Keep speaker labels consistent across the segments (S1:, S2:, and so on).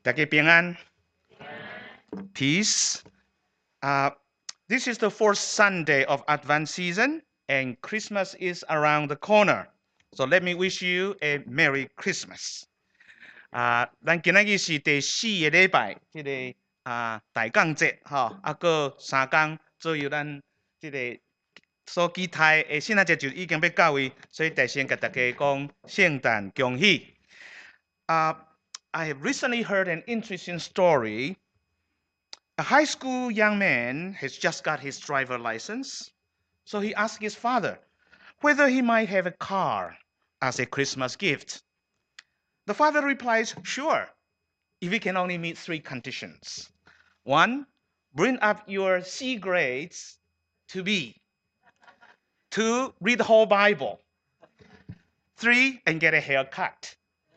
S1: 大家平安 peace. Uh, this is the fourth Sunday of Advent season, and Christmas is around the corner. So let me wish you a Merry Christmas. 咱今日是第4个礼拜，大降节哈，过3天左右，咱这个所期待的圣诞节就已经要到位，所以大先甲大家讲圣诞恭喜。I have recently heard an interesting story. A high school young man has just got his driver license, so he asked his father whether he might have a car as a Christmas gift. The father replies, sure, if you can only meet 3 conditions. 1, bring up your C grades to B. 2, read the whole Bible. 3, and get a haircut.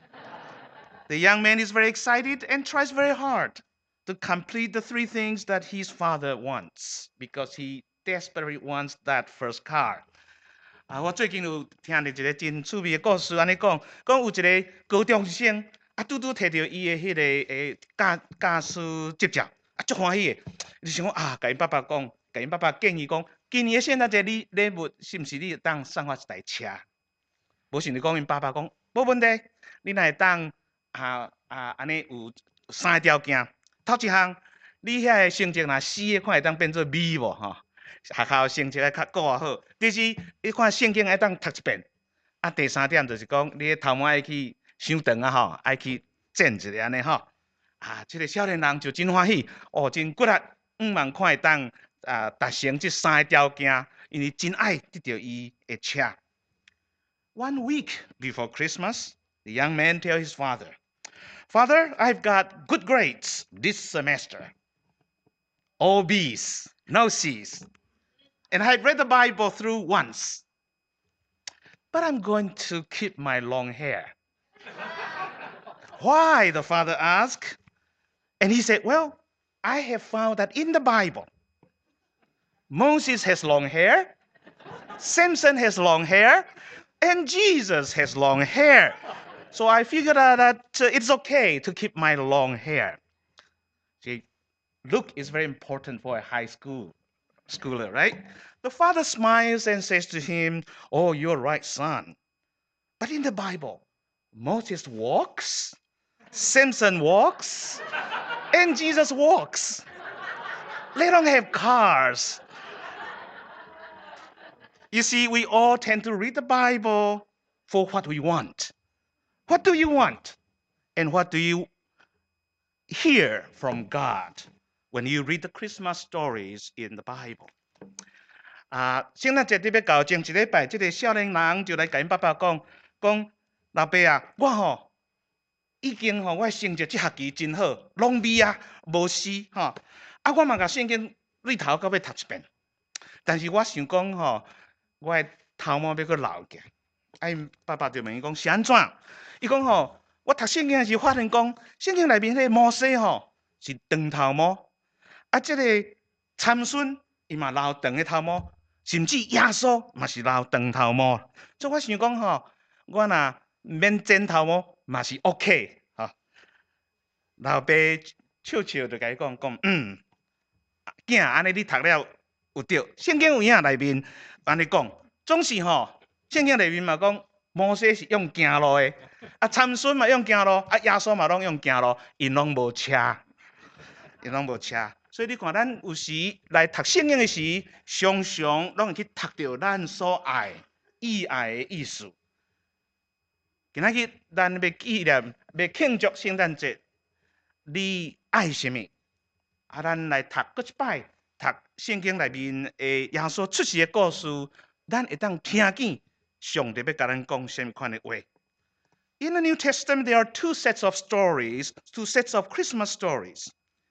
S1: The young man is very excited and tries very hard to complete the 3 things that his father wants because he desperately wants that first car. 我最近有听到一个真趣味的故事，安尼讲有一个高中生拄摕到伊的迄个驾驶执照，足欢喜的，就想讲甲因爸爸讲，甲因爸爸建议讲，今年的圣诞节礼物是毋是你当送我一台车？无想就讲因爸爸讲，无问题，你若会当安尼有3个条件。头一项，你遐个成绩若 C 的，看会当变做 B 无吼？学校成绩要较顾好。第二，你看圣经爱当读一遍。第3点就是讲，你的头毛爱去伤长吼，爱去剪一下安尼吼。这个少年人就真欢喜，真骨力，5万看会当达成这3个条件，因为真爱得到伊的车。1 week before Christmas, the young man tells his father, Father, I've got good grades this semester. All B's, no C's. And I've read the Bible through once. But I'm going to keep my long hair. Why? The father asked. And he said, well, I have found that in the Bible, Moses has long hair, Samson has long hair, and Jesus has long hair. So I figured out that it's okay to keep my long hair. See, look is very important for a high schooler, right? The father smiles and says to him, oh, you're right, son. But in the Bible, Moses walks, Samson walks, and Jesus walks. They don't have cars. You see, we all tend to read the Bible for what we want. What do you want? And what do you hear from God when you read the Christmas stories in the Bible? 圣诞节你要到前一礼拜，这个少年人就来甲因爸爸讲，老爸啊，我已经我成绩这学期真好，拢 B 无 C 我嘛甲圣经从头到尾读一遍，但是我想讲我的头毛要搁留起。因爸爸就问伊讲是安怎？伊讲我读圣经的时候发现讲，圣经内面迄个摩西是长头毛，这个参孙伊嘛留长的头毛，甚至耶稣嘛是留长头毛。所以我想讲我若免剪头毛嘛是 OK 老爸笑笑就甲伊讲囝安尼你读了有对，圣经有影内面安尼讲，总是圣经内面嘛讲，摩西是用行路的，参孙嘛用行路，耶稣嘛拢用行路，因拢无车，所以你看，咱有时来读圣经的时，常常拢会去读到咱所爱、意爱的意思。今仔日咱要纪念、要庆祝圣诞节，你爱什么？咱来读过一摆，读圣经内面的耶稣出世的故事，咱会当听见上帝要甲咱讲什么款的话。In the New Testament, there are 2 sets of stories, 2 sets of Christmas stories.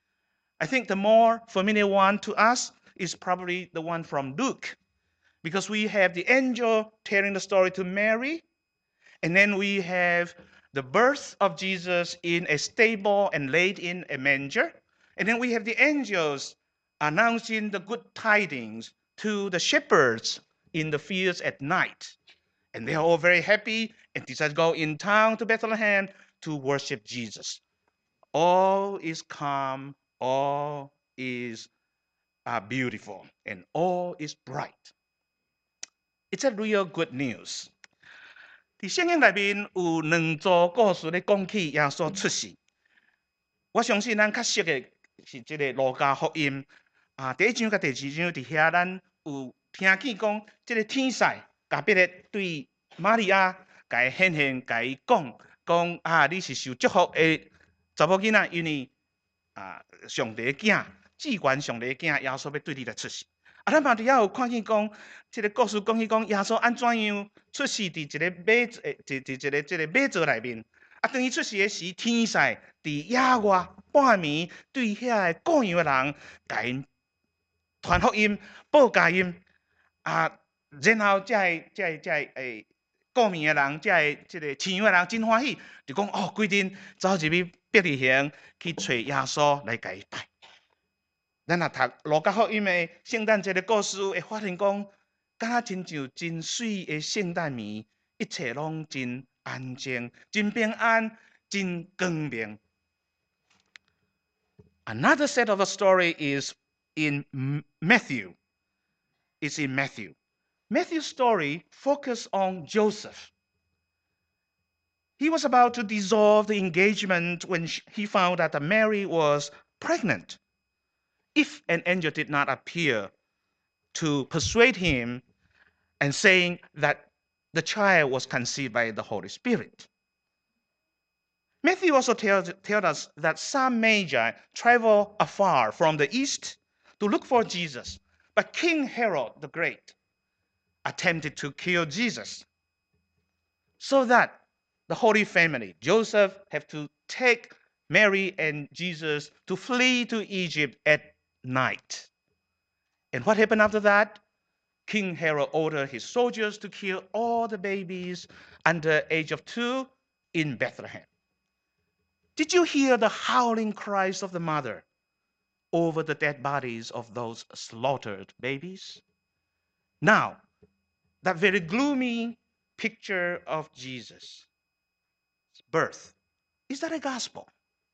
S1: I think the more familiar one to us is probably the one from Luke, because we have the angel telling the story to Mary, and then we have the birth of Jesus in a stable and laid in a manger, and then we have the angels announcing the good tidings to the shepherds in the fields at night. And they are all very happy and decide to go in town to Bethlehem to worship Jesus. all is calm, all is beautiful, and all is bright. It's a real good news. 在圣经里面有两组故事咧讲起耶稣出世。我相信咱较熟的是这个路加福音第一章甲第二章伫遐，咱有听见讲，这个天使甲别个对玛利亚甲伊显现，甲伊讲你是受祝福的查某囡仔，因为上帝的囝，至关上帝的囝耶稣要对你来出世。咱嘛伫遐有看见讲，这个故事讲起讲耶稣安怎样出世伫一个马座内面。当伊出世的时，天使伫野外半暝对遐个雇羊的人，甲因传福音、报佳音然后这雇眠的人，这个饲羊的人真欢喜，就讲规定走入去伯利恒去找耶稣来甲伊拜。咱若读路加福音的圣诞节的故事，会发现讲，敢若亲像真水的圣诞暝，一切拢真安静、真平安、真光明。Another set of a story is in Matthew. It's in Matthew. Matthew's story focuses on Joseph. He was about to dissolve the engagement when he found that Mary was pregnant. If an angel did not appear to persuade him and saying that the child was conceived by the Holy Spirit. Matthew also tells us that some magi traveled afar from the east to look for Jesus, but King Herod the Great attempted to kill Jesus, so that the Holy Family, Joseph, have to take Mary and Jesus to flee to Egypt at night. And what happened after that? King Herod ordered his soldiers to kill all the babies under the age of 2 in Bethlehem. Did you hear the howling cries of the mother over the dead bodies of those slaughtered babies? Now, that very gloomy picture of Jesus' birth, is that a gospel?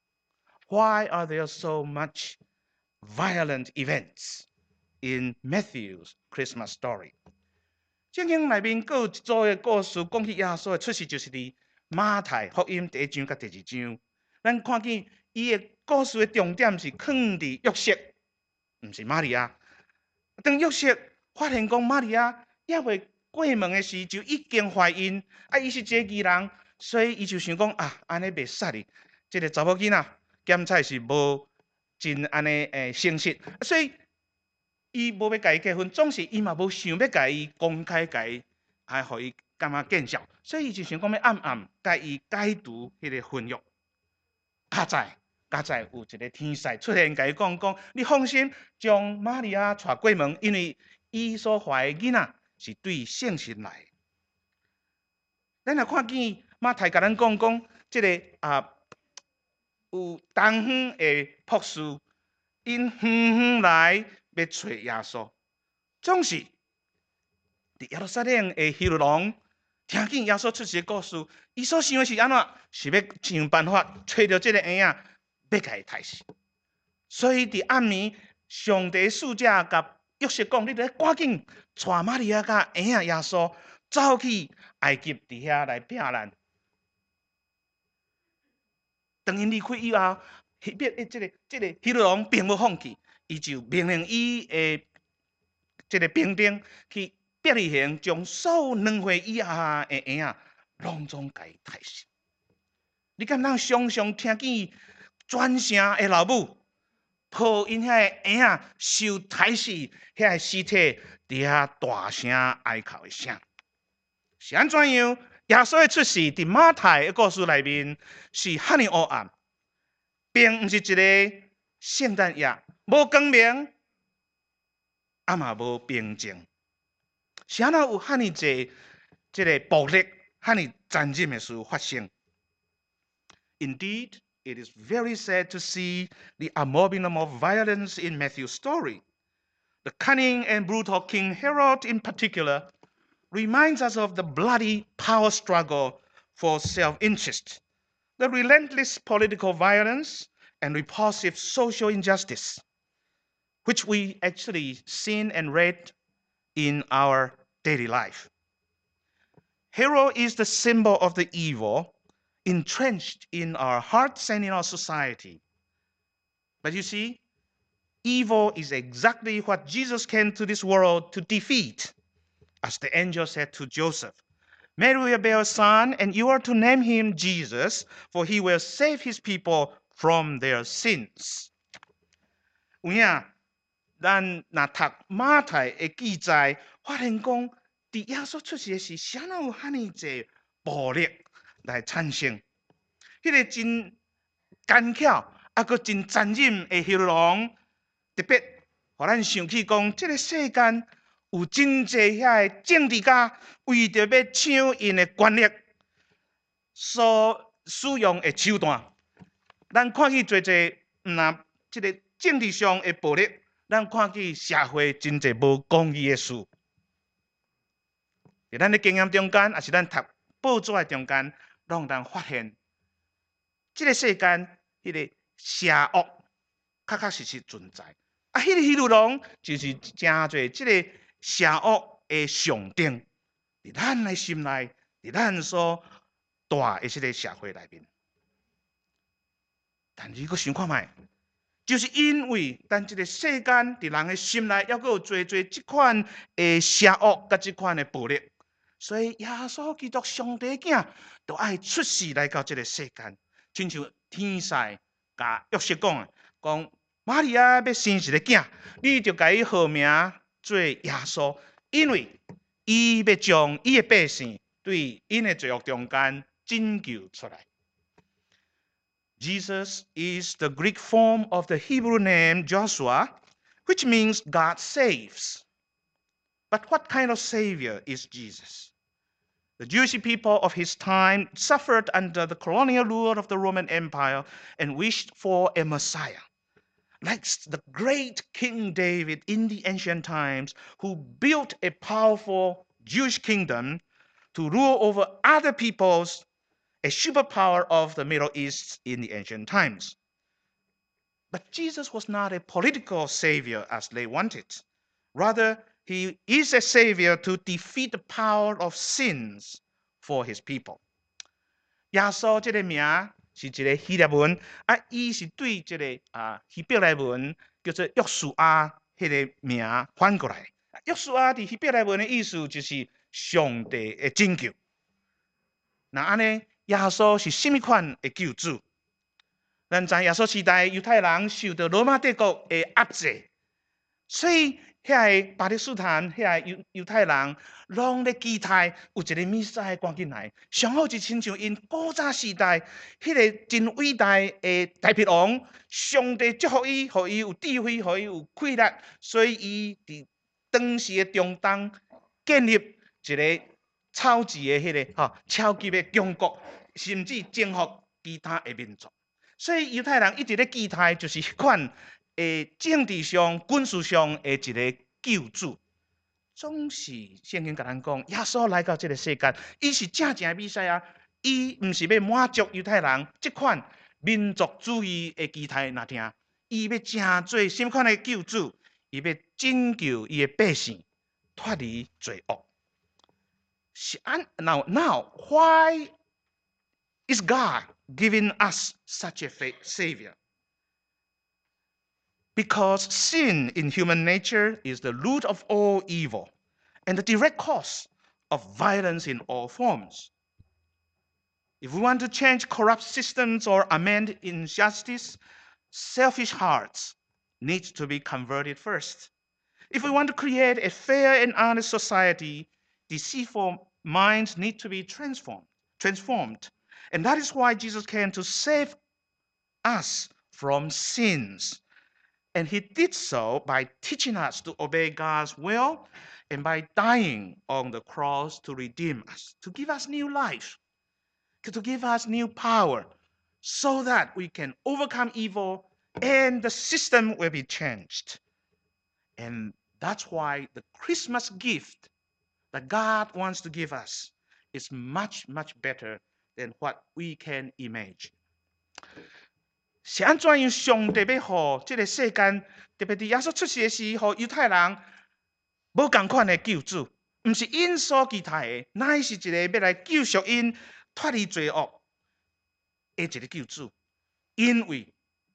S1: Why are there so much violent events in Matthew's Christmas story? 圣经内面还有一组的故事，讲起耶稣的出世，就是伫马太福音第一章甲第二章。咱看见伊的故事的重点是放伫约瑟，毋是玛利亚。当约瑟发现讲玛利亚还未过门的时，就已经怀孕，伊是一个义人，所以伊就想讲安尼袂使哩。这个查某囡仔检采是无真安尼诚实，所以伊无要甲伊结婚，总是伊嘛无想要甲伊公开甲伊，互伊感觉见笑，所以伊就想讲要暗暗甲伊解除迄个婚约。加在有一个天使出现，甲伊讲，你放心，将玛利亚带过门，因为伊所怀的囡仔是对圣神来。咱若看见马太甲咱讲，这个有东方的博士，因远远来要找耶稣，总是伫耶路撒冷的希律王听见耶稣出世的故事，伊所想的是安怎？是要想办法找到这个婴仔，要甲伊杀死。所以伫暗暝，上帝使者甲约瑟讲：“你得赶紧带玛利亚甲婴仔耶稣走去埃及，伫遐来避难。”当因离开以后，这个希律王并无放弃，伊就命令伊的这个兵丁去伯利恒，将所有2岁以下的婴仔拢总甲伊杀死。你敢当常常听见转声的老母抱因遐个婴仔受杀死，遐个尸体伫遐大声哀哭的声，是安怎样？耶稣的出世伫马太的故事内面是赫尼黑暗，并毋是一个圣诞夜，无光明，嘛无平静，是安怎有赫尼济这个暴力、赫尼残忍的事发生。Indeed, it is very sad to see the abomination of violence in Matthew's story. The cunning and brutal King Herod, in particular, reminds us of the bloody power struggle for self-interest, the relentless political violence, and repulsive social injustice, which we actually seen and read in our daily life. Herod is the symbol of the evil entrenched in our hearts and in our society. But you see, evil is exactly what Jesus came to this world to defeat. As the angel said to Joseph, Mary will bear a son, and you are to name him Jesus, for he will save his people from their sins. 有影，咱若读马太的记载，发现讲，伫耶稣出世时，谁人有遐尼济暴力来产生？迄个真干巧，啊，佮真残忍的希龙，特别互咱想起讲，即个世间有真济遐个政治家为着要抢因的权力，所使用的手段。咱看去侪侪，若即个政治上的暴力，咱看去社会真济无公义的事。伫咱的经验中间，也是咱读报纸的中间，让咱发现，即个世间迄个邪恶，确实存在。啊，迄个希律王就是真侪即个邪恶的象征，伫咱的心内，伫咱所大的即个社会内面。但是，佮想看觅，就是因为咱即个世间伫人的心内，还佫有侪即款的邪恶甲即款的暴力，所以耶稣基督上帝囝都爱出世来到即个世间，亲像天使甲约瑟讲的，讲玛利亚要生一个囝，你就甲伊号名做耶稣，因为伊要将伊的百姓对因的罪恶中间拯救出来。Jesus is the Greek form of the Hebrew name Joshua, which means God saves. But what kind of Savior is Jesus? The Jewish people of his time suffered under the colonial rule of the Roman Empire and wished for a Messiah, like the great King David in the ancient times, who built a powerful Jewish kingdom to rule over other peoples, a superpower of the Middle East in the ancient times. But Jesus was not a political savior as they wanted. Rather, he is a savior to defeat the power of sins for his people. 耶稣这个名是一个希腊文，啊，伊是对这个希伯来文叫做约书亚迄个名反过来。约书亚伫希伯来文的意思就是上帝的拯救。那安尼，耶稣是甚物款的救主？咱知耶稣时代犹太人受到罗马帝国的压制，所以遐个巴勒斯坦遐个犹太人拢咧期待有一个弥赛赶紧来，上好就亲像因古早时代迄个真伟大的大鼻王，上帝祝福伊，互伊有智慧，互伊有气力，所以伊伫当时的中东建立一个超级的迄个超级的强国，甚至征服其他的民族。所以犹太人一直咧期待，就是迄款政治上、军事上的一个救主。总是圣经甲咱讲，耶稣来到这个世间，伊是正正的弥赛亚，伊毋是要满足犹太人即款民族主义的期待那听，伊要正做什么款的救主？伊要拯救伊的百姓脱离罪恶。Now, why is God giving us such a savior? Because sin in human nature is the root of all evil and the direct cause of violence in all forms. If we want to change corrupt systems or amend injustice, selfish hearts need to be converted first. If we want to create a fair and honest society, deceitful minds need to be transformed. And that is why Jesus came to save us from sins. And he did so by teaching us to obey God's will and by dying on the cross to redeem us, to give us new life, to give us new power, so that we can overcome evil and the system will be changed. And that's why the Christmas gift that God wants to give us is much, much better than what we can imagine. 是安怎样上帝要互这个世间，特别伫耶稣出世的时候，犹太人无共款的救主，毋是因所期待的，乃是一个要来救赎因脱离罪恶的一个救主。因为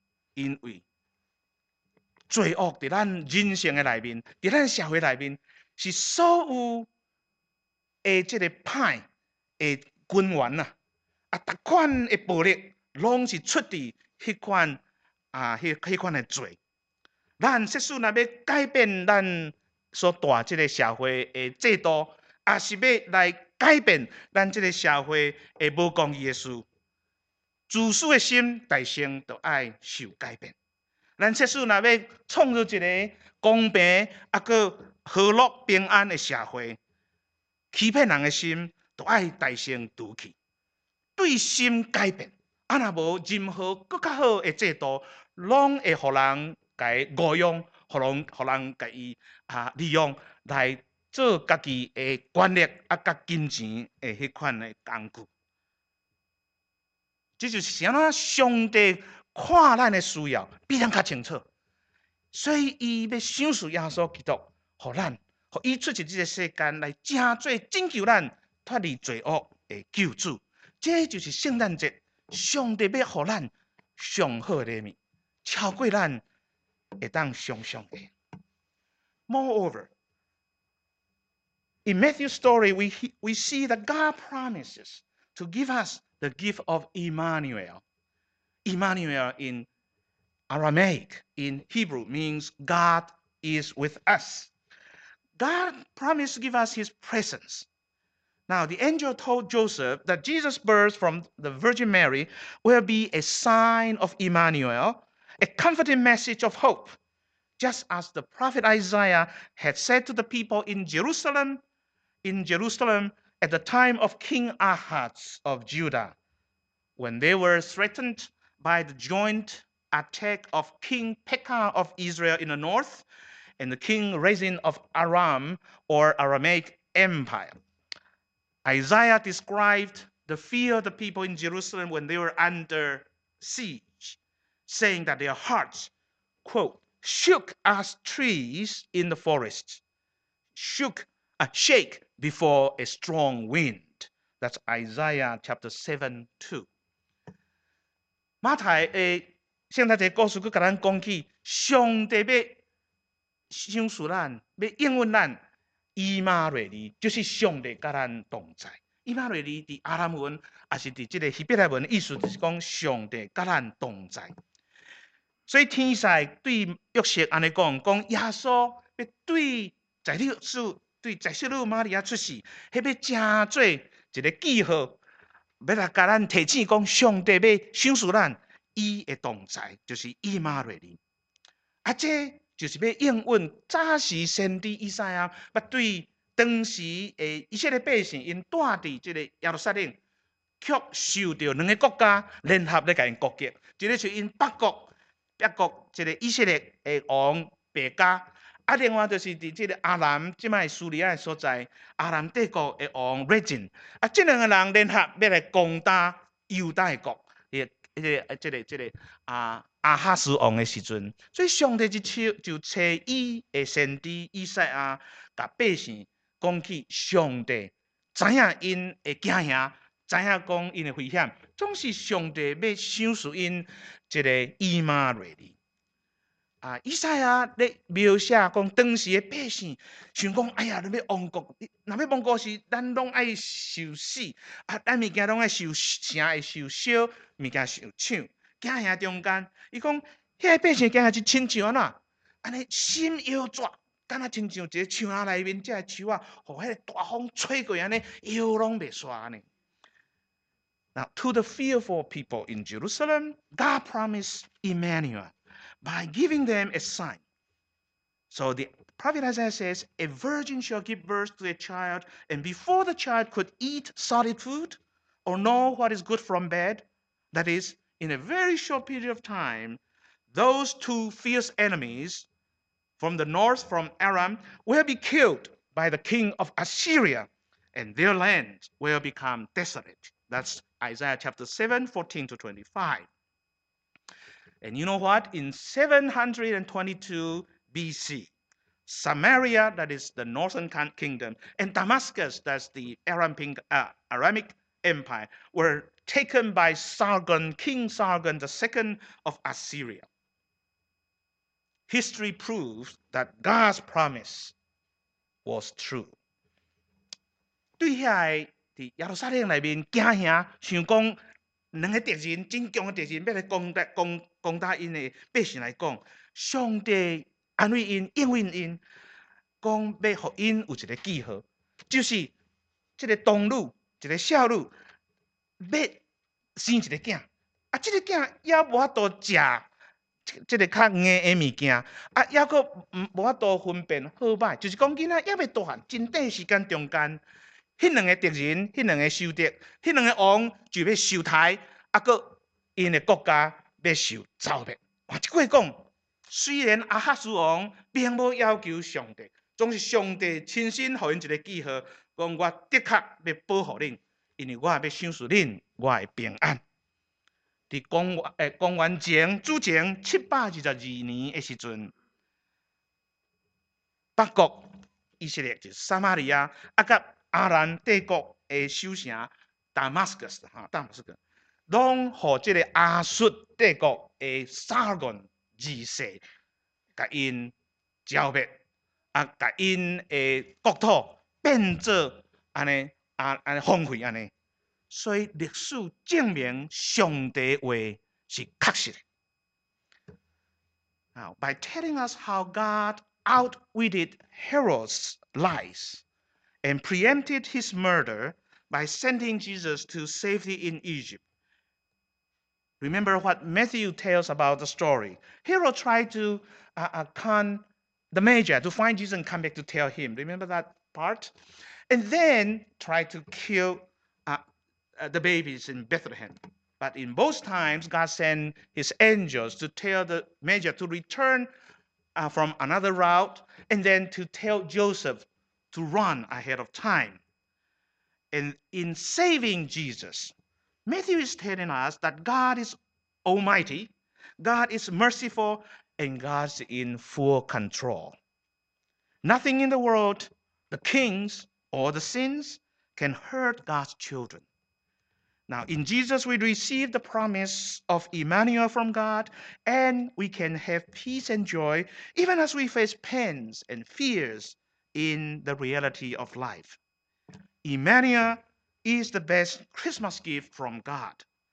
S1: 罪恶伫咱人生的内面，伫咱社会内面，是所有的这个歹的根源啊！逐款的暴力，拢是出自迄款迄款的罪。咱即使若要改变咱所带即个社会的制度，也是要来改变咱即个社会的无公义的事。自私的心，大先就爱受改变。咱即使若要创造一个公平个和乐平安的社会，欺骗人的心，就爱大先除去。对心改变，若无任何更较好的制度，拢会互人甲伊误用，互人甲伊利用来做家己的权力甲金钱的迄款的工具。这就是安怎上帝看咱的需要比咱较清楚，所以伊要赏赐耶稣基督，互咱，互伊出现这个世间来成做拯救咱脱离罪恶的救主。这就是圣诞节，上帝要互咱上好的礼物，超过咱会当想象的。Moreover, in Matthew's story, we see that God promises to give us the gift of Emmanuel. Emmanuel in Aramaic, in Hebrew, means God is with us. God promised to give us his presence. Now, the angel told Joseph that Jesus' birth from the Virgin Mary will be a sign of Emmanuel, a comforting message of hope, just as the prophet Isaiah had said to the people in Jerusalem at the time of King Ahaz of Judah, when they were threatened by the joint attack of King Pekah of Israel in the north and the king Rezin of Aram or Aramaic Empire. Isaiah described the fear of the people in Jerusalem when they were under siege, saying that their hearts, quote, shook as trees in the forest, shake before a strong wind. That's Isaiah chapter 7:2. 马太的圣诞节故事，佮咱讲起，上帝要赏赐咱，要应允咱。以马内利就是上帝甲咱同在。以马内利伫阿兰文，也是伫即个希伯来文的意思，就是讲上帝甲咱同在。所以天使对约瑟安尼讲，耶稣要对在小女玛利亚出世，迄要真做一个记号，要来甲咱提醒讲，上帝要赏赐咱伊的同在，就是以马内利。这就是要应允早时先知以赛亚捌对当时的以色列百姓因住伫这个耶路撒冷，却受到两个国家联合咧甲因攻击，一个是因北国这个以色列的王白家，另外就是伫这个阿南即摆叙利亚的所在，阿南帝国的王 Rezin， 这两个人联合要来攻打犹大国，阿哈斯王的时阵，所以上帝就找伊的先知以赛亚，甲百姓讲起上帝知影因的惊吓，知影讲因的危险，总是上帝要赏赐因一个以马内利。以赛亚咧描写讲当时的百姓想讲，哎呀，你要亡国，若要亡国时，咱拢爱受死，咱物件拢爱受城会受烧，物件受抢。惊吓中间，伊讲遐个百姓惊吓是亲像安尼心摇拽，敢若亲像一个树林内面，这个树互迄个大风吹过安尼摇拢袂煞安尼。Now, to the fearful people in Jerusalem, God promised Emmanuel by giving them a sign. So the prophet Isaiah says, a virgin shall give birth to a child, and before the child could eat solid food or know what is good from bad, that is, in a very short period of time, those two fierce enemies from the north, from Aram, will be killed by the king of Assyria, and their land will become desolate. That's Isaiah chapter 7, 14 to 25. And you know what? In 722 BC, Samaria, that is the northern kingdom, and Damascus, that's the Aramic Empire, were taken by Sargon, King Sargon II of Assyria. History proves that God's promise was true. 对遐伫耶路撒冷内面惊吓，想讲两个敌人真强的敌人要来攻打因的百姓来讲，上帝安慰因、应允因，讲要互因有一个记号，就是这个童女、一个少女要生一个囝，啊，这个囝也无法度食。这个较硬的物件，啊，也阁无法度分辨好歹，就是讲囡仔也要大汉，真短时间中间，迄两个敌人，迄两个仇敌，迄两个王就要受台，啊，阁因的国家要受糟灭。换一句讲，虽然阿哈斯王并无要求上帝，总是上帝亲身予因一个记号，讲我的确要保护恁，因为我要赏赐恁我的平安。伫公元前主前722年的时阵，北国以色列就是撒玛利亚，啊，甲阿兰帝国的首城 Damascus 拢互即个亚述帝国的Sargon 二世，甲因剿灭，啊，甲因的国土变做安尼荒废安尼。所以历史证明上帝话是确实的。Now, by telling us how God outwitted Herod's lies and preempted his murder by sending Jesus to safety in Egypt. Remember what Matthew tells about the story. Herod tried to con the Magi to find Jesus and come back to tell him. Remember that part? And then tried to kill the babies in Bethlehem. But in both times, God sent his angels to tell the Magi to return from another route and then to tell Joseph to run ahead of time. And in saving Jesus, Matthew is telling us that God is almighty, God is merciful, and God's in full control. Nothing in the world, the kings or the sins, can hurt God's children. Now, in Jesus, we receive the promise of Emmanuel from God, and we can have peace and joy even as we face pains and fears in the reality of life. Emmanuel is the best Christmas gift from God,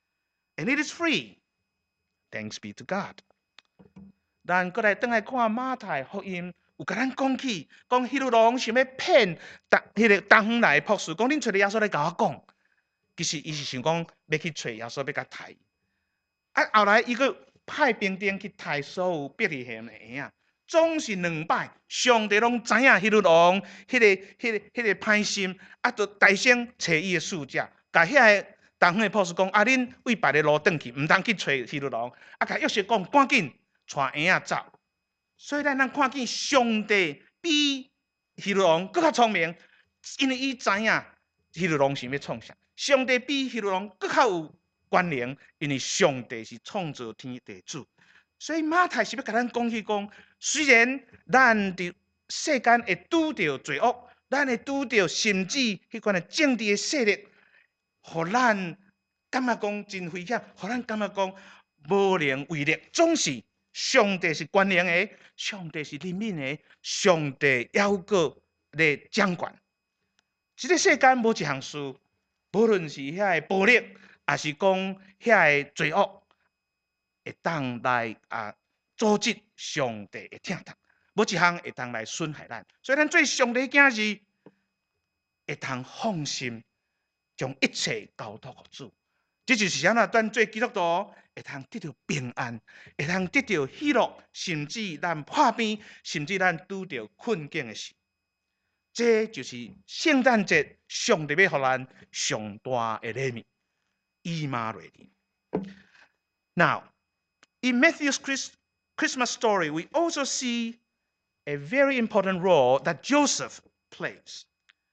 S1: and it is free. Thanks be to God. 但过来，等来看马太福音，有甲咱讲起，讲希律王想要骗迄个东方来的博士，讲恁找着耶稣来甲我讲。其实伊是想讲要去找耶稣要甲杀，啊后来伊个派兵丁去杀所有伯利恒的婴仔，总是2摆，上帝拢知影希律王迄个歹心，啊，就大声找伊的使者，甲遐个东方的博士讲，啊，恁为别个路转去，唔通去找希律王，啊，甲约瑟讲赶紧带婴仔走。所以咱看见上帝比希律王更较聪明，因为伊知影希律王想要创啥。上帝比希律王更较有关联，因为上帝是创造天地主。所以马太是要甲咱讲起讲，虽然咱伫世间会拄着罪恶，咱会拄着甚至迄款的政治的势力，互咱感觉讲真危险，互咱感觉讲无能为力。总是上帝是关联的，上帝是怜悯的，上帝要个来掌管。这个世间无一项事。无论是遐个暴力，还是讲遐个罪恶，会当来阻止上帝的听从，无一项会当来损害咱。所以咱做上帝囝是会当放心，将一切交托给主。这就是啥呢？咱做基督徒会当得到平安，会当得到喜乐，甚至咱破病，甚至咱拄着困境的时。这就是圣诞节上帝要互咱上大的礼物，以马内利。Now, in Matthew's Christmas story, we also see a very important role that Joseph plays.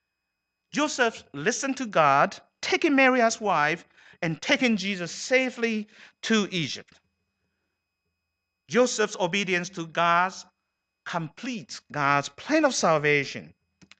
S1: Joseph listened to God, taking Mary as wife, and taking Jesus safely to Egypt. Joseph's obedience to God's completes God's plan of salvation.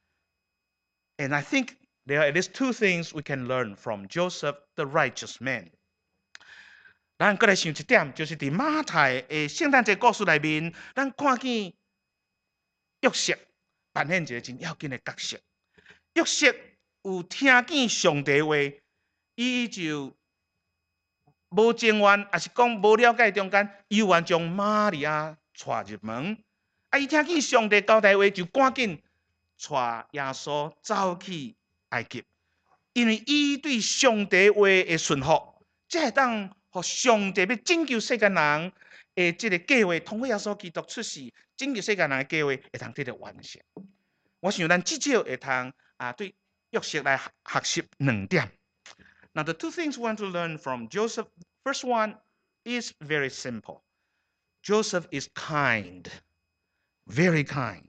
S1: And I think there are at least two things we can learn from Joseph, the righteous man. 咱再来想一点，就是伫马太的圣诞节故事内面，咱看见约瑟扮演一个真要紧的角色。约瑟有听见上帝话，伊就无情愿，也是讲无了解中间，犹原将玛利亚带入门。伊听见上帝交代话，就赶紧带耶稣走去埃及，因为伊对上帝话的顺服，才会当互上帝要拯救世间人的这个计划，通过耶稣基督出世，拯救世间人的计划会通得到完成。我想咱至少会通对约瑟来学习两点。Now, the two things we want to learn from Joseph, first one is very simple. Joseph is kind, very kind.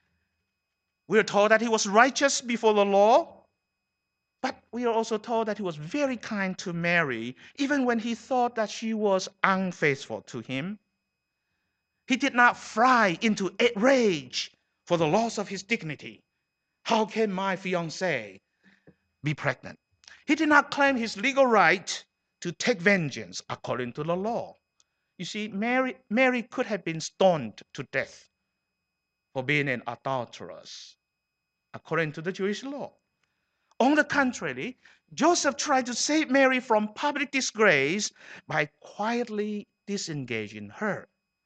S1: We are told that he was righteous before the law, but we are also told that he was very kind to Mary, even when he thought that she was unfaithful to him. He did not fly into rage for the loss of his dignity. How can my fiancée be pregnant? He did not claim his legal right to take vengeance according to the law. You see, Mary could have been stoned to death for being an adulteress, according to the Jewish law. On the contrary, Joseph tried to save Mary from public disgrace by quietly disengaging her.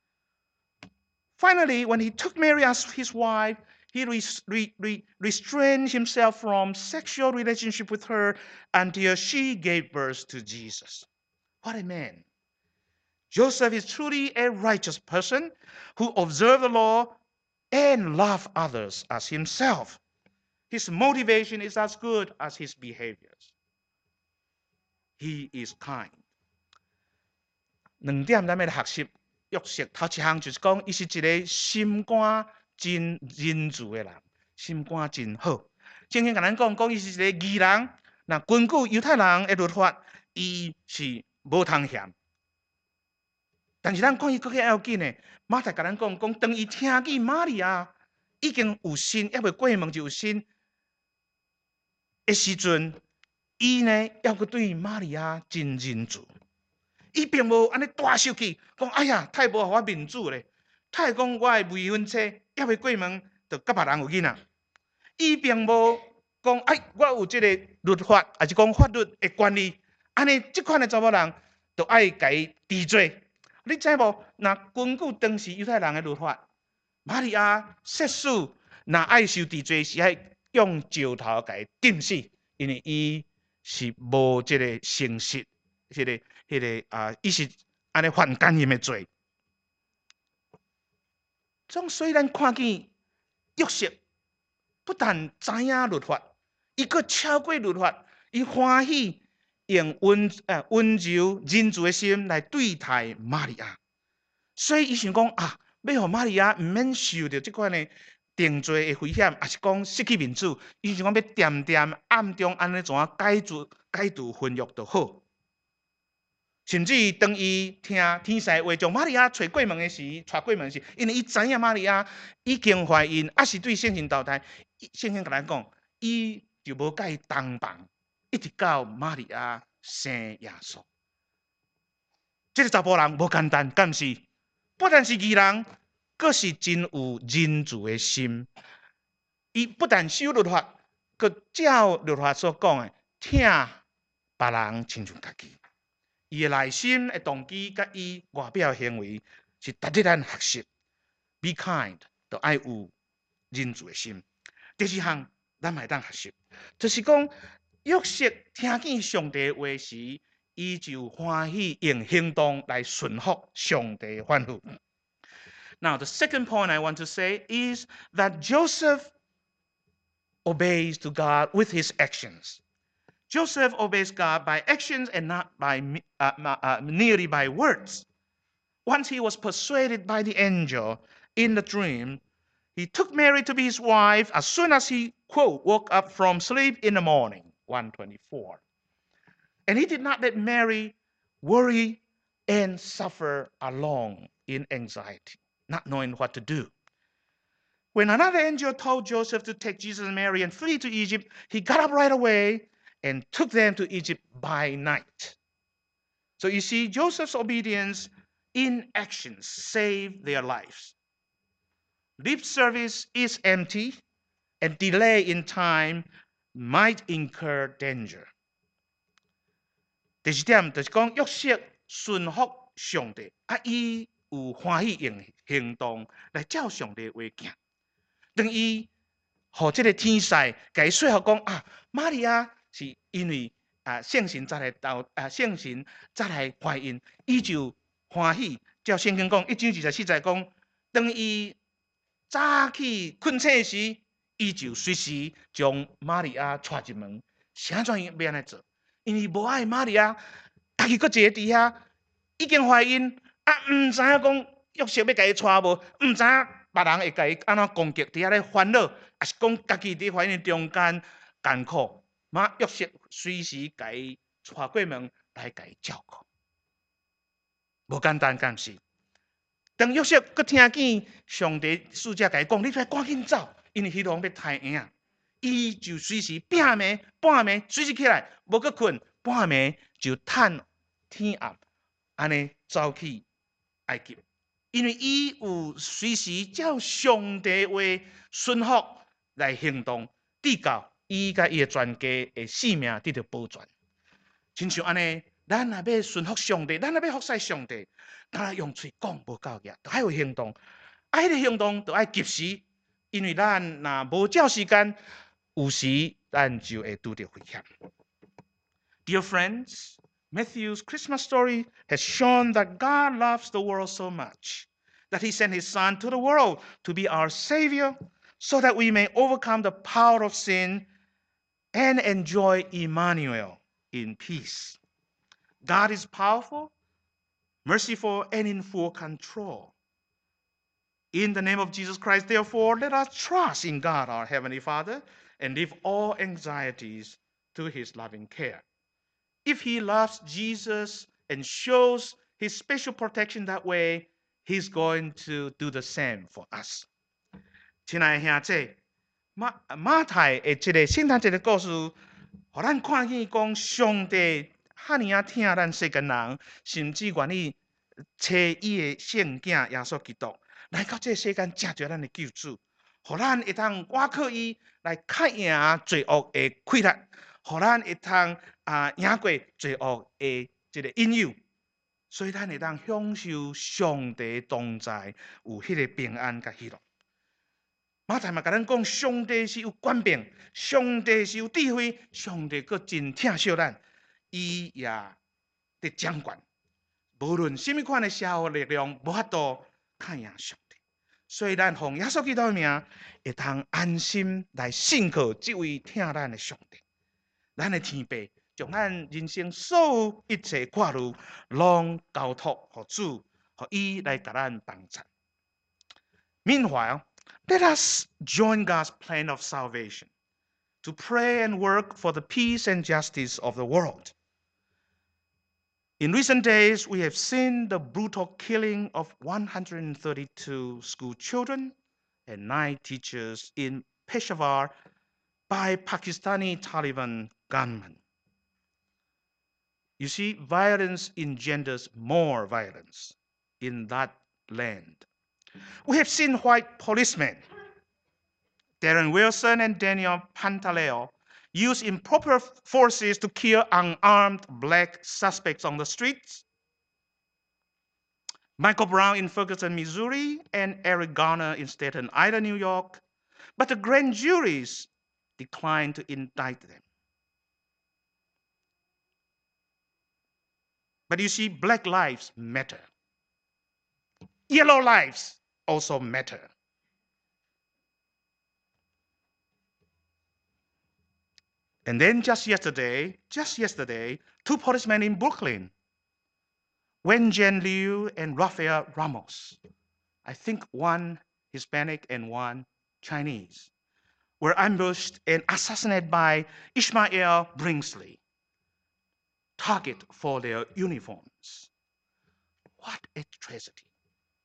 S1: Finally, when he took Mary as his wife, he restrained himself from sexual relationship with her until she gave birth to Jesus. What a man. Joseph is truly a righteous person who observed the law and loved others as himself. His motivation is as good as his behaviors. He is kind. 两点咱要学习约瑟，头一项就是讲，伊是一个心肝真仁慈的人，心肝真好。圣经甲咱讲，伊是一个义人。那根据犹太人的律法，伊是无通嫌。但是咱看伊更加要紧呢，马太甲咱讲，当伊听见玛利亚已经有身，还未过门就有身的时阵，伊呢要阁对玛利亚真仁慈。伊并无安尼大生气，讲哎呀，太无互我面子咧！太讲我的未婚妻还未过门，就甲别人有囡仔。伊并无讲哎，我有这个律法，还是讲法律的权利，安尼即款的查某人，就爱甲伊治罪。你知无？那根据当时犹太人的律法，玛利亚设死，那爱受治罪是爱用石头甲伊钉死，因为伊是无这个诚实，伊是安尼犯奸淫的罪。所以咱看见约瑟不但知影律法，伊阁超过律法，伊欢喜用温柔仁慈的心来对待玛利亚。所以伊想讲要互玛利亚毋免受到即款的定罪的危险，也是讲失去面子。伊想讲要点点暗中安尼怎解除婚约就好。甚至当伊听天使话将玛利亚带过门时，因为伊知影玛利亚已经怀孕，还是对圣经交代。圣经甲咱讲，伊就无甲伊同房，一直到玛利亚生耶稣。这个查甫人无简单，敢是？不但是义人，阁是真有仁慈的心。伊不但守律法，阁照律法所讲的，听别人亲像家己。伊的内心的动机，甲伊外表行为，是值得咱学习。Be kind， 就爱有仁慈的心。第二项，咱嘛会当学习，就是讲约瑟听见上帝话时，伊就欢喜用行动来顺服上帝的吩咐。Now, the second point I want to say is that Joseph obeys to God with his actions. Joseph obeys God by actions and not by merely by words. Once he was persuaded by the angel in the dream, he took Mary to be his wife as soon as he, quote, woke up from sleep in the morning, 124. And he did not let Mary worry and suffer alone in anxiety, not knowing what to do. When another angel told Joseph to take Jesus and Mary and flee to Egypt, he got up right away and took them to Egypt by night. So you see, Joseph's obedience in action saved their lives. Lip service is empty, and delay in time might incur danger. 第一点就是讲约瑟顺服上帝，伊有欢喜用行动来照上帝话行。等伊和这个天使给说服讲玛利亚是因为圣神才来圣神才来怀孕，伊就欢喜。照圣经讲1:24讲，当伊早起困醒时，伊就随时将玛利亚带入门。啥怎要安尼做？因为无爱玛利亚，家己搁坐伫遐，已经怀孕，唔知影讲约瑟要甲伊带无，唔知影别人会甲伊安怎攻击，伫遐咧烦恼，还是讲家己伫怀孕中间艰苦，约瑟随时甲伊带过门来甲伊照顾，无简单，敢是？当约瑟搁听见上帝使者甲伊讲，你赶紧走，因为迄路要太晏。伊就随时拼暝半暝，随时起来，无搁困，半暝就趁天暗，安尼走去埃及。因为伊有随时照上帝话顺服来行动，直到伊甲伊的全家的性命得到保全。亲像安尼，咱若要顺服上帝，咱若要服侍上帝，单用嘴讲无够个，都爱有行动。迄个行动都爱及时，因为咱若无照时间。有时咱就会拄到危险。Dear friends, Matthew's Christmas story has shown that God loves the world so much that he sent his son to the world to be our savior so that we may overcome the power of sin and enjoy Emmanuel in peace. God is powerful, merciful, and in full control. In the name of Jesus Christ, therefore, let us trust in God, our Heavenly Father, and leave all anxieties to his loving care. If he loves Jesus and shows his special protection that way, he's going to do the same for us. 亲爱的兄弟，马太的这个圣诞节的故事，互咱看见讲上帝哈尼疼咱世间人，甚至愿意找伊的圣囝耶稣基督来到这世间，成就咱的救主。互咱会通倚靠伊来克赢罪恶的溃烂，互咱会通赢过罪恶的这个引诱，所以咱会当享受上帝同在，有迄个平安甲喜乐。马太嘛，甲咱讲，上帝是有权柄，上帝是有智慧，上帝佫真疼惜咱，伊也得掌管，无论什么款的社会力量，无法度克赢上。所以，咱奉耶稣基督的名，会通安心来信靠这位疼咱的上帝。咱的天父将咱人生所有一切挂虑，拢交托给主，予伊来甲咱帮助。Meanwhile, let us join God's plan of salvation to pray and work for the peace and justice of the world. In recent days, we have seen the brutal killing of 132 school children and 9 teachers in Peshawar by Pakistani Taliban gunmen. You see, violence engenders more violence in that land. We have seen white policemen, Darren Wilson and Daniel Pantaleo, use improper forces to kill unarmed black suspects on the streets. Michael Brown in Ferguson, Missouri, and Eric Garner in Staten Island, New York. But the grand juries declined to indict them. But you see, black lives matter. Yellow lives also matter. And then just yesterday, 2 policemen in Brooklyn, Wenjian Liu and Rafael Ramos, I think one Hispanic and one Chinese, were ambushed and assassinated by Ishmael Bringsley, target for their uniforms. What a tragedy.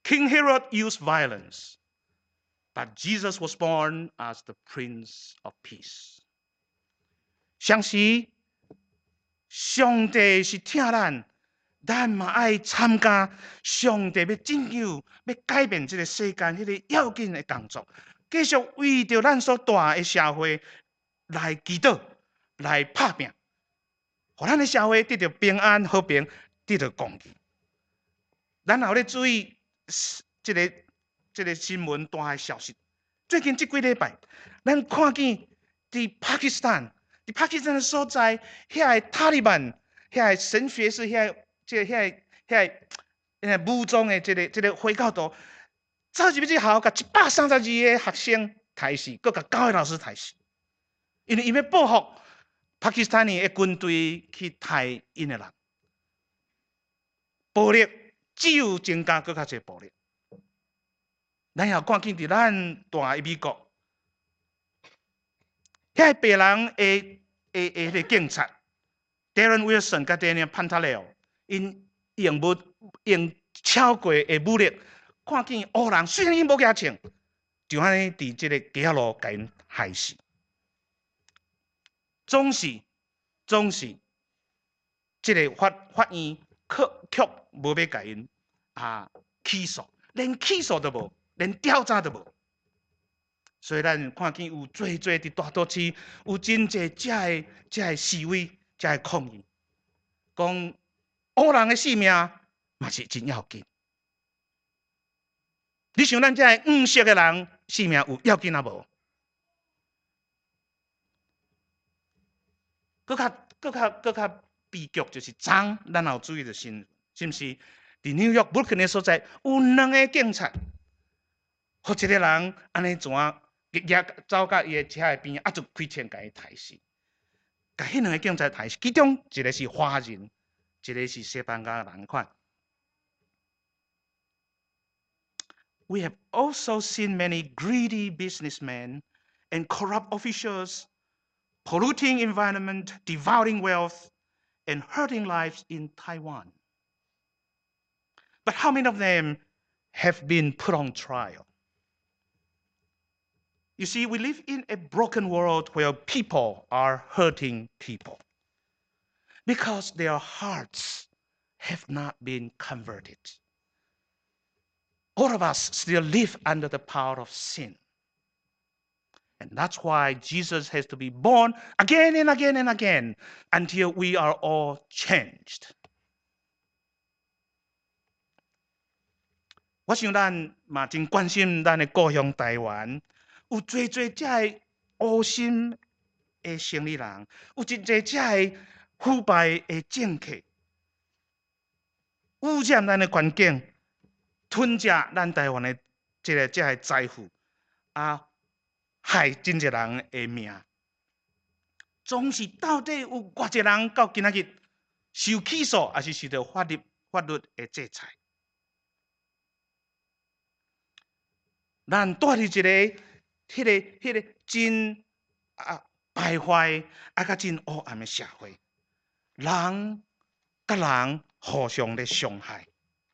S1: King Herod used violence, but Jesus was born as the Prince of Peace. 相时，上帝是疼咱嘛爱参加上帝要拯救、要改变这个世间迄个要紧的工作，继续为着咱所大的社会来祈祷、来拍拼，互咱的社会得到平安、和平，得到公义。咱也有咧注意这个新闻大的消息。最近这几礼拜，咱看见伫巴基斯坦的所在，遐个塔利班、遐个神学士、遐个武装的这个回教徒，走入去学校，甲132个学生杀死，佮甲9个老师杀死，因为伊要报复巴基斯坦的军队去杀因的人，暴力只有增加更较侪暴力。咱也看见伫咱大美国，遐个白人迄个警察 Darren Wilson 甲 Daniel Pantaleo， 因用超过的武力，看见黑人虽然因无举枪，就安尼伫即个街路甲因害死。总是，即个法院却无要甲因起诉，连起诉都无。连调查都无，所以咱看见有做伫大都市有真济这个示威、这个抗议，讲黑人的性命嘛是真要紧。你想咱这黄色的人性命有要紧啊无？更较悲剧就是咱有注意的新，是毋是？伫纽约布鲁克林所在有2个警察。互一个人安尼怎走到伊的车的边，就开枪甲伊杀死，甲迄2个警察杀死，其中一个是华人，一个是西班牙人款。We have also seen many greedy businessmen and corrupt officials polluting environment, devouring wealth, and hurting lives in Taiwan. But how many of them have been put on trial? You see, we live in a broken world where people are hurting people because their hearts have not been converted. All of us still live under the power of sin. And that's why Jesus has to be born again and again and again until we are all changed. 我想咱嘛真关心咱的故乡台湾。有最这个恶心的生理人，有真这个腐败的政客，污染咱的环境，吞食咱台湾的这个财富，害真侪人的命。总是到底有偌济人到今仔日受起诉，还是受到法律的制裁？咱住伫一个。迄个真败坏甲真黑暗的社会，人甲人互相咧伤害，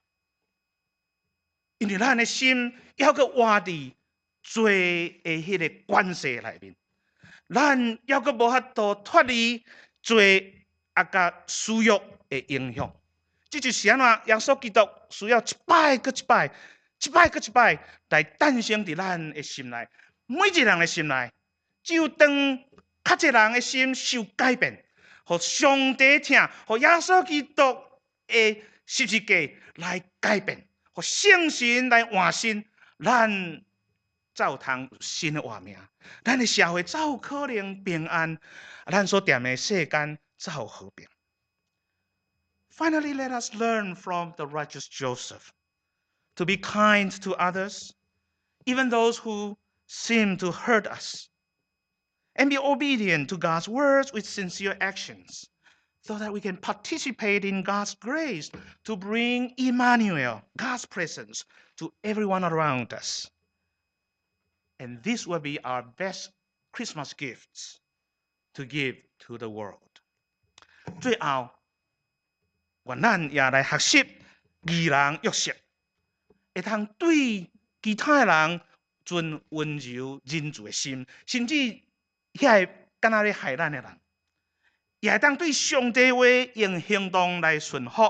S1: 因为咱的心还阁活伫罪的迄个关系内面，咱还阁无法度脱离罪甲私欲的影响。这就是安怎耶稣基督需要一摆搁一摆来诞生伫咱的心内。每一个人的心内，只有当较侪人的心受改变，互上帝听，互耶稣基督的十字架来改变，互圣神来换新，咱才有通新的活命，咱的社会才有可能平安，咱所踮的世间才有和平。Finally, let us learn from the righteous Joseph to be kind to others, even those who seem to hurt us, and be obedient to God's words with sincere actions, so that we can participate in God's grace to bring Emmanuel, God's presence, to everyone around us. And this will be our best Christmas gifts to give to the world. 最后，愿咱也来学习义人约瑟， 会通对其他人存温柔仁慈的心，甚至遐个敢若咧害咱的人，也会当对上帝话用行动来顺服。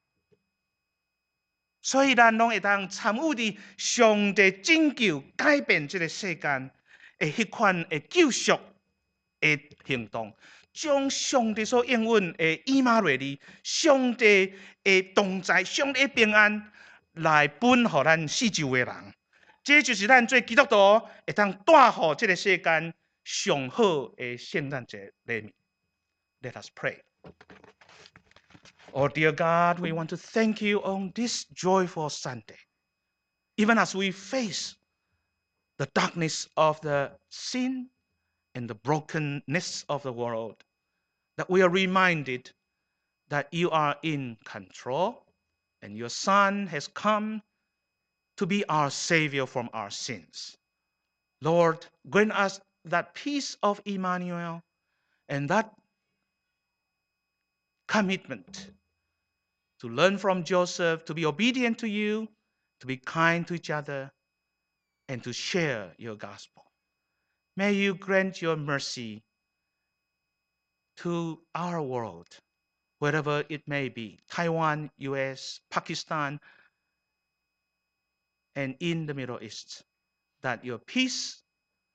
S1: 所以咱拢会当参与伫上帝拯救、改变这个世间的迄款的救赎的行动，将上帝所应允的以马内利、上帝的同在、上帝的平安来分予咱四周的人。这就是咱做基督徒会当带予这个世间上好的圣诞节礼物。Let us pray. Oh, dear God, we want to thank you on this joyful Sunday. Even as we face the darkness of the sin and the brokenness of the world, that we are reminded that you are in control and your Son has come to be our Savior from our sins. Lord, grant us that peace of Emmanuel and that commitment to learn from Joseph, to be obedient to you, to be kind to each other, and to share your gospel. May you grant your mercy to our world, wherever it may be, Taiwan, US, Pakistan, and in the Middle East, that your peace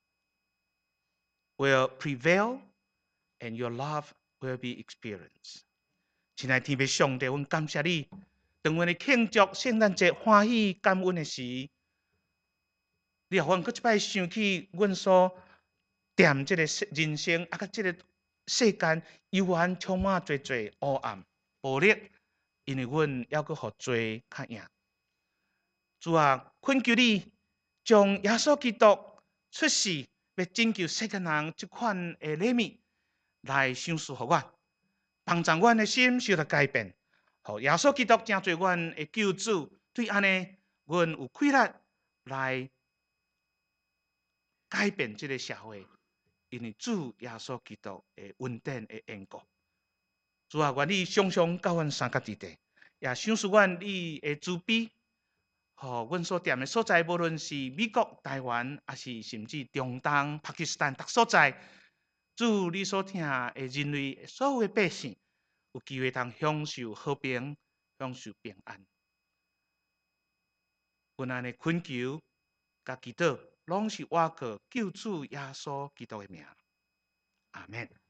S1: will prevail and your love will be experienced. 亲爱的天父上帝，阮感谢你，当阮咧庆祝圣诞节欢喜感恩的时，你让阮搁一摆想起阮所踮这个人生啊，甲这个世间悠然充满侪侪黑暗、暴力，因为阮还阁互罪较赢。主啊，恳求你将耶稣基督出世要拯救世间人这款的礼物来赏赐互阮，帮助阮的心受到改变。好，耶稣基督成做阮的救主，对安尼，阮有气力来改变这个社会，因为主耶稣基督的恩典的缘故。主啊，愿你常常教阮三角地带，也赏赐阮你的慈悲。吼，阮所踮的所在，无论是美国、台湾，还是甚至中东、巴基斯坦，各所在，主你所听的人类所有的百姓，有机会通享受和平，享受平安。阮安尼恳求，甲祈祷，拢是我靠救主耶稣基督的名。阿门。